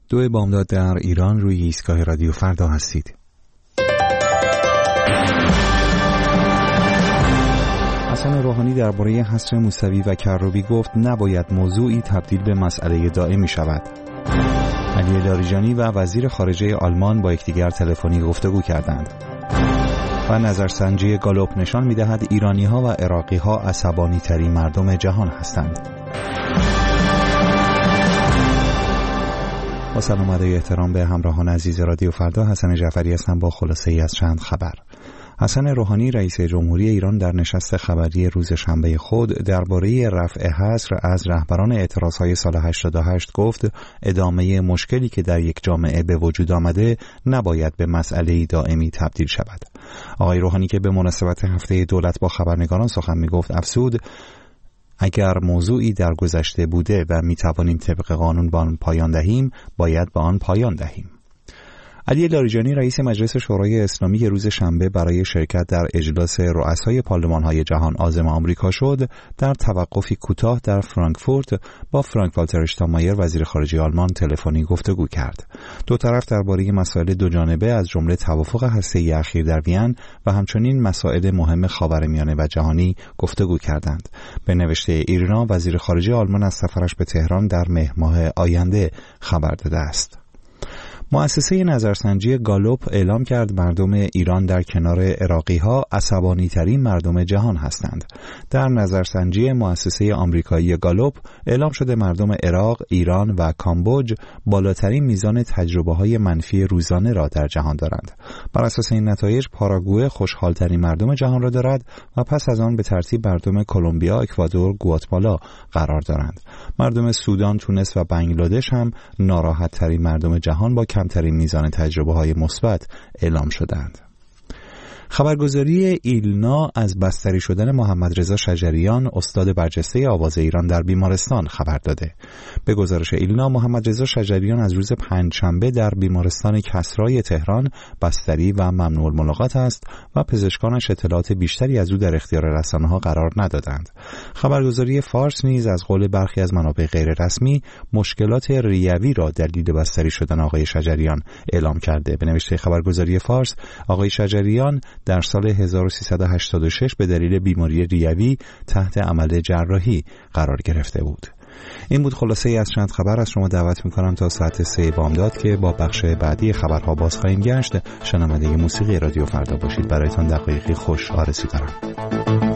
2 بامداد در ایران روی ایستگاه رادیو فردا هستید. حسن روحانی درباره حصر موسوی و کروبی گفت نباید موضوعی تبدیل به مسئله دائمی شود. علی لاریجانی و وزیر خارجه آلمان با یکدیگر تلفنی گفتگو کردند. و نظرسنجی گالوپ نشان می‌دهد ایرانی‌ها و عراقی‌ها عصبانی‌ترین مردم جهان هستند. با سلام و احترام به همراهان عزیز رادیو فردا، حسن جعفری هستم با خلاصه‌ای از چند خبر. حسن روحانی رئیس جمهوری ایران در نشست خبری روز شنبه خود درباره رفع حصر از رهبران اعتراضهای سال 88 گفت ادامه مشکلی که در یک جامعه به وجود آمده نباید به مسئله دائمی تبدیل شود. آقای روحانی که به مناسبت هفته دولت با خبرنگاران سخن می‌گفت افزود اگر موضوعی در گذشته بوده و می‌توانیم طبق قانون به آن پایان دهیم باید به آن پایان دهیم. علی لاریجانی رئیس مجلس شورای اسلامی روز شنبه برای شرکت در اجلاس رؤسای پارلمان‌های جهان عازم آمریکا شد در توقفی کوتاه در فرانکفورت با فرانک والتر اشتاینمایر وزیر خارجه آلمان تلفنی گفتگو کرد. دو طرف درباره مسائل دوجانبه از جمله توافق هسته‌ای اخیر در وین و همچنین مسائل مهم خاورمیانه و جهانی گفتگو کردند. به نوشته ایرنا وزیر خارجه آلمان از سفرش به تهران در مهر ماه آینده خبر داده است. مؤسسه نظرسنجی گالوپ اعلام کرد مردم ایران در کنار عراقی‌ها عصبانی‌ترین مردم جهان هستند. در نظرسنجی مؤسسه آمریکایی گالوپ اعلام شده مردم عراق، ایران و کامبوج بالاترین میزان تجربه‌های منفی روزانه را در جهان دارند. بر اساس این نتایج پاراگوئه خوشحال‌ترین مردم جهان را دارد و پس از آن به ترتیب مردم کلمبیا، اکوادور، گواتمالا قرار دارند. مردم سودان، تونس و بنگلادش هم ناراحت‌ترین مردم جهان با کمترین میزان تجربه‌های مثبت اعلام شدند. خبرگزاری ایلنا از بستری شدن محمد رضا شجریان استاد برجسته آواز ایران در بیمارستان خبر داده. به گزارش ایلنا محمد رضا شجریان از روز پنجشنبه در بیمارستان کسرای تهران بستری و ممنوع الملاقات است و پزشکانش اطلاعات بیشتری از او در اختیار رسانه‌ها قرار ندادند. خبرگزاری فارس نیز از قول برخی از منابع غیر رسمی مشکلات ریوی را دلیل بستری شدن آقای شجریان اعلام کرده. به نوشته خبرگزاری فارس آقای شجریان در سال 1386 به دلیل بیماری ریوی تحت عمل جراحی قرار گرفته بود. این بود خلاصه ای از چند خبر. از شما دعوت میکنم تا ساعت 3 بامداد که با بخش بعدی خبرها باز خواهیم گشت شنونده موسیقی رادیو فردا باشید. برایتان دقایقی خوش آرزو دارم.